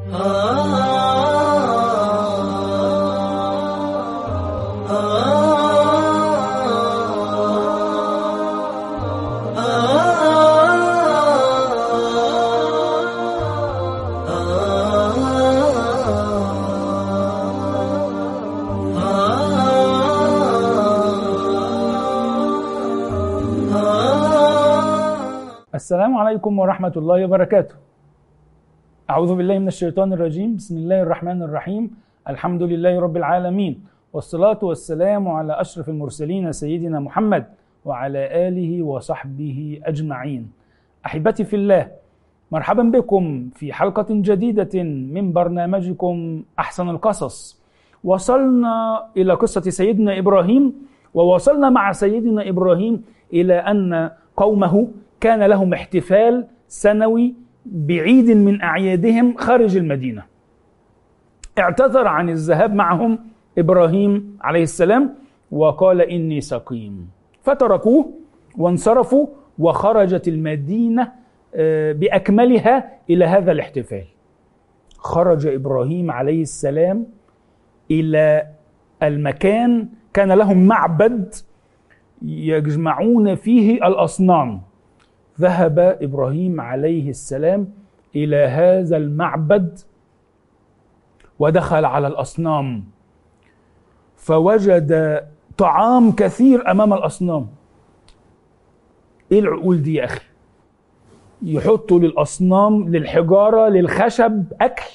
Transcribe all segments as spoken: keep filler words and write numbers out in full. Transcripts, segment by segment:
السلام عليكم ورحمة الله وبركاته. أعوذ بالله من الشيطان الرجيم. بسم الله الرحمن الرحيم. الحمد لله رب العالمين، والصلاة والسلام على أشرف المرسلين سيدنا محمد وعلى آله وصحبه أجمعين. أحبتي في الله، مرحبا بكم في حلقة جديدة من برنامجكم أحسن القصص. وصلنا إلى قصة سيدنا إبراهيم، ووصلنا مع سيدنا إبراهيم إلى أن قومه كان لهم احتفال سنوي بعيد من أعيادهم خارج المدينة. اعتذر عن الذهاب معهم إبراهيم عليه السلام وقال إني سقيم، فتركوه وانصرفوا، وخرجت المدينة بأكملها إلى هذا الاحتفال. خرج إبراهيم عليه السلام إلى المكان كان لهم معبد يجمعون فيه الأصنام. ذهب إبراهيم عليه السلام إلى هذا المعبد ودخل على الأصنام، فوجد طعام كثير أمام الأصنام. إيه العقول دي يا أخي؟ يحطوا للأصنام، للحجارة، للخشب أكل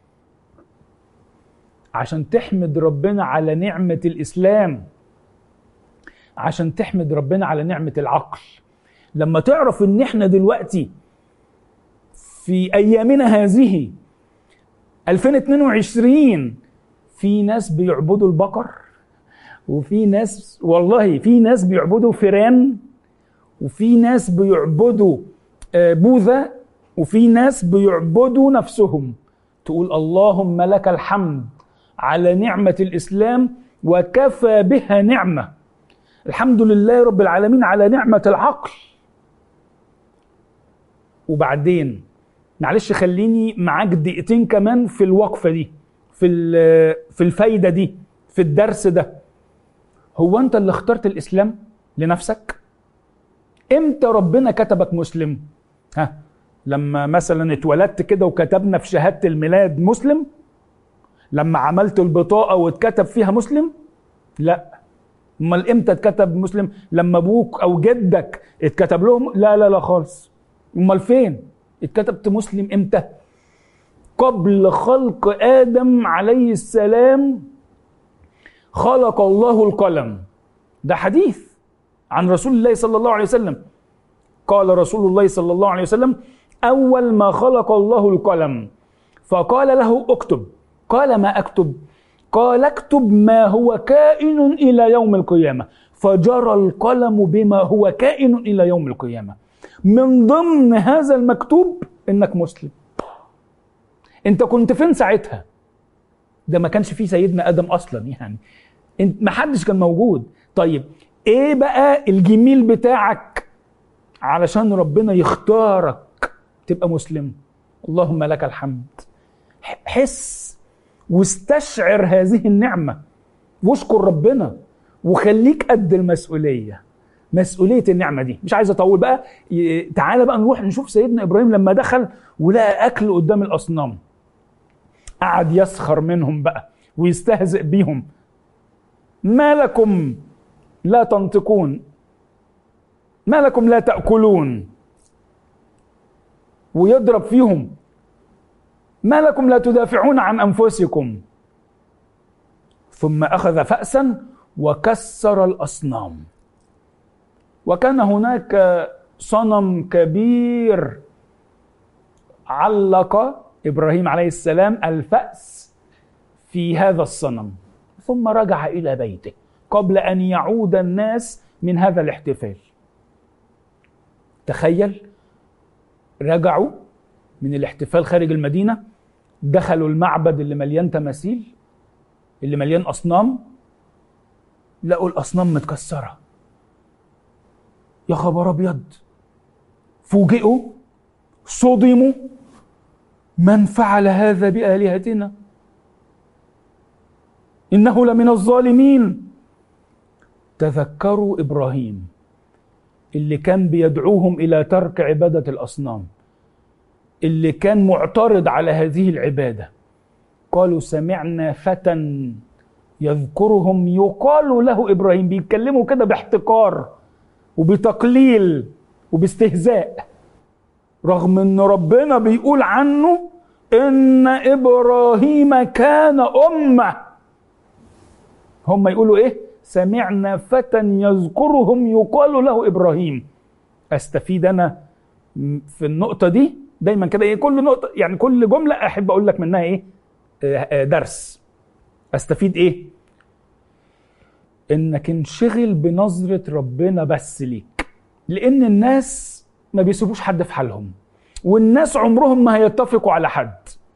عشان تحمد ربنا على نعمة الإسلام، عشان تحمد ربنا على نعمة العقل. لما تعرف ان احنا دلوقتي في ايامنا هذه ألفين واثنين وعشرين في ناس بيعبدوا البقر، وفي ناس والله في ناس بيعبدوا فيران، وفي ناس بيعبدوا بوذا، وفي ناس بيعبدوا نفسهم. تقول اللهم لك الحمد على نعمة الإسلام وكفى بها نعمة. الحمد لله رب العالمين على نعمة العقل. وبعدين معلش خليني معاك دقيقتين كمان في الوقفة دي، في في الفايدة دي، في الدرس ده. هو أنت اللي اخترت الإسلام لنفسك؟ إمتى ربنا كتبك مسلم؟ ها، لما مثلا اتولدت كده وكتبنا في شهادة الميلاد مسلم؟ لما عملت البطاقة واتكتب فيها مسلم؟ لا. امال امتى اتكتب مسلم؟ لما ابوك او جدك اتكتب لهم؟ لا لا لا خالص. امال فين اتكتبت مسلم؟ امتى؟ قبل خلق آدم عليه السلام خلق الله القلم. ده حديث عن رسول الله صلى الله عليه وسلم. قال رسول الله صلى الله عليه وسلم: أول ما خلق الله القلم فقال له اكتب. قال ما أكتب؟ قال اكتب ما هو كائن إلى يوم القيامة. فجرى القلم بما هو كائن إلى يوم القيامة. من ضمن هذا المكتوب إنك مسلم. أنت كنت فين ساعتها؟ ده ما كانش فيه سيدنا آدم أصلا، يعني ما حدش كان موجود. طيب إيه بقى الجميل بتاعك علشان ربنا يختارك تبقى مسلم؟ اللهم لك الحمد. حس واستشعر هذه النعمة واشكر ربنا، وخليك قد المسؤولية، مسؤولية النعمة دي. مش عايز أطول بقى، تعالى بقى نروح نشوف سيدنا إبراهيم لما دخل ولقى أكل قدام الأصنام. قعد يسخر منهم بقى ويستهزئ بيهم. ما لكم لا تنطقون؟ ما لكم لا تأكلون؟ ويضرب فيهم. ما لكم لا تدافعون عن أنفسكم؟ ثم أخذ فأسا وكسر الأصنام. وكان هناك صنم كبير علق إبراهيم عليه السلام الفأس في هذا الصنم، ثم رجع إلى بيته قبل أن يعود الناس من هذا الاحتفال. تخيل، رجعوا من الاحتفال خارج المدينة، دخلوا المعبد اللي مليان تماثيل، اللي مليان أصنام، لقوا الأصنام متكسرة. يا خبر أبيض! فوجئوا، صدموا من فعل هذا بآلهتنا إنه لمن الظالمين. تذكروا إبراهيم اللي كان بيدعوهم إلى ترك عبادة الأصنام، اللي كان معترض على هذه العبادة. قالوا سمعنا فتى يذكرهم يقال له إبراهيم. بيتكلموا كده باحتقار وبتقليل وباستهزاء، رغم ان ربنا بيقول عنه ان إبراهيم كان أمة. هم يقولوا ايه؟ سمعنا فتى يذكرهم يقال له إبراهيم. استفيد انا في النقطة دي دايما كده ايه، كل نقطة يعني كل جملة احب اقول لك منها ايه درس. استفيد ايه؟ انك انشغل بنظرة ربنا بس ليك، لان الناس ما بيسيبوش حد في حالهم، والناس عمرهم ما هيتفقوا على حد.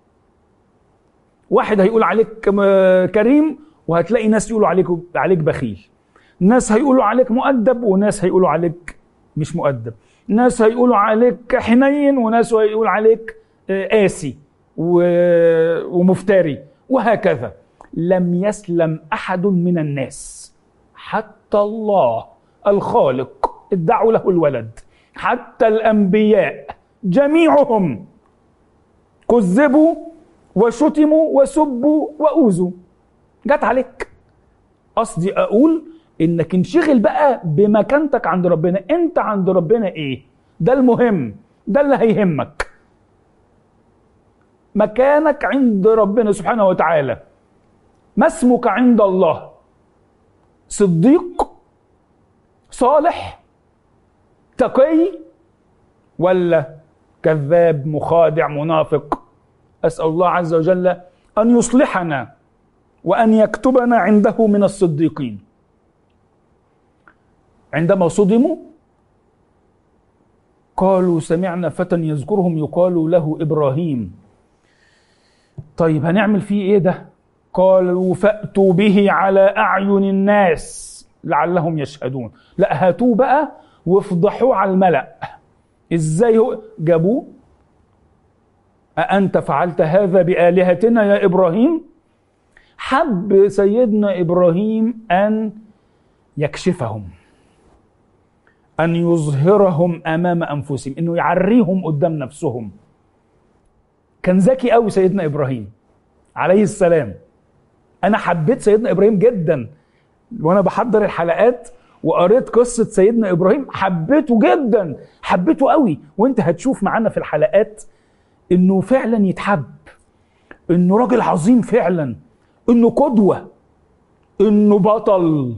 واحد هيقول عليك كريم وهتلاقي ناس يقولوا عليك عليك بخيل، ناس هيقولوا عليك مؤدب وناس هيقولوا عليك مش مؤدب، ناس هيقولوا عليك حنين وناس هيقولوا عليك قاسي ومفتري، وهكذا. لم يسلم أحد من الناس، حتى الله الخالق ادعوا له الولد، حتى الأنبياء جميعهم كذبوا وشتموا وسبوا وأوذوا. جات عليك. قصدي أقول إنك انشغل بقى بمكانتك عند ربنا. أنت عند ربنا إيه؟ ده المهم، ده اللي هيهمك. مكانك عند ربنا سبحانه وتعالى. ما اسمك عند الله؟ صديق؟ صالح؟ تقي؟ ولا كذاب مخادع منافق؟ أسأل الله عز وجل أن يصلحنا وأن يكتبنا عنده من الصديقين. عندما صدموا قالوا سمعنا فتى يذكرهم يقال له إبراهيم. طيب هنعمل فيه إيه ده؟ قالوا فأتوا به على أعين الناس لعلهم يشهدون. لا، هاتوه بقى وافضحوه على الملأ. إزاي هو جابوه؟ أأنت فعلت هذا بآلهتنا يا إبراهيم؟ حب سيدنا إبراهيم أن يكشفهم، أن يظهرهم أمام أنفسهم، أنه يعريهم قدام نفسهم. كان ذكي قوي سيدنا إبراهيم عليه السلام. أنا حبيت سيدنا إبراهيم جدا، وأنا بحضر الحلقات وقريت قصة سيدنا إبراهيم حبيته جدا، حبيته قوي. وانت هتشوف معنا في الحلقات انه فعلا يتحب، انه راجل عظيم فعلا، انه قدوة، انه بطل.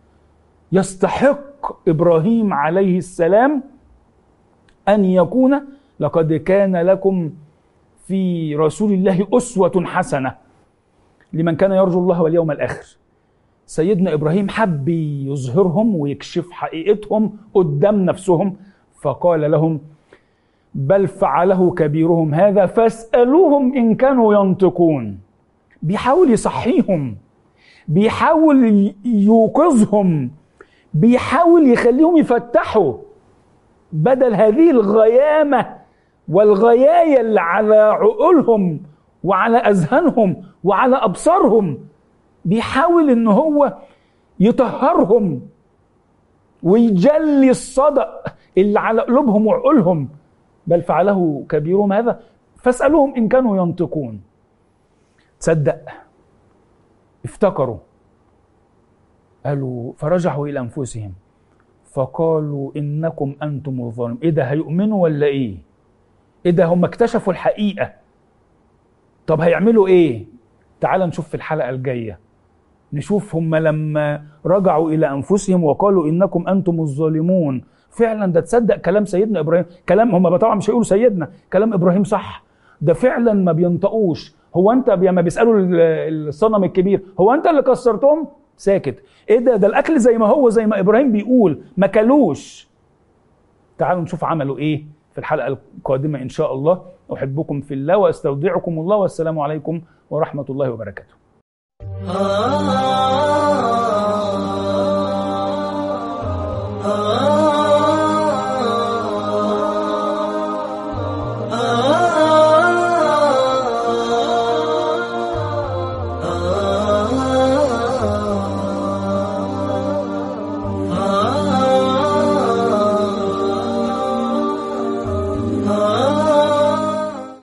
يستحق إبراهيم عليه السلام أن يكون لقد كان لكم في رسول الله أسوة حسنة لمن كان يرجو الله واليوم الآخر. سيدنا إبراهيم حب يظهرهم ويكشف حقيقتهم قدام نفسهم، فقال لهم بل فعله كبيرهم هذا فاسألوهم إن كانوا ينطقون. بيحاول يصحيهم، بيحاول يوقظهم، بيحاول يخليهم يفتحوا بدل هذه الغيامة والغياية اللي على عقولهم وعلى أذهانهم وعلى أبصارهم. بيحاول إن هو يطهرهم ويجلي الصدأ اللي على قلوبهم وعقولهم. بل فعله كبيرهم هذا فاسألوهم إن كانوا ينطقون. تصدق افتكروا، قالوا فرجعوا إلى أنفسهم فقالوا إنكم أنتم الظالمون. إيه ده، هيؤمنوا ولا إيه؟ إيه ده، هم اكتشفوا الحقيقة. طب هيعملوا إيه؟ تعال نشوف في الحلقة الجاية، نشوف هم لما رجعوا إلى أنفسهم وقالوا إنكم أنتم الظالمون. فعلا ده تصدق كلام سيدنا إبراهيم، كلام هم طبعا مش هيقولوا سيدنا، كلام إبراهيم صح. ده فعلا ما بينطقوش. هو أنت لما بيسألوا الصنم الكبير هو أنت اللي كسرتهم؟ ساكت. إيه ده، ده الأكل زي ما هو، زي ما إبراهيم بيقول، ما كلوش. تعالوا نشوف عملوا إيه في الحلقة القادمة إن شاء الله. أحبكم في الله وأستودعكم الله، والسلام عليكم ورحمة الله وبركاته.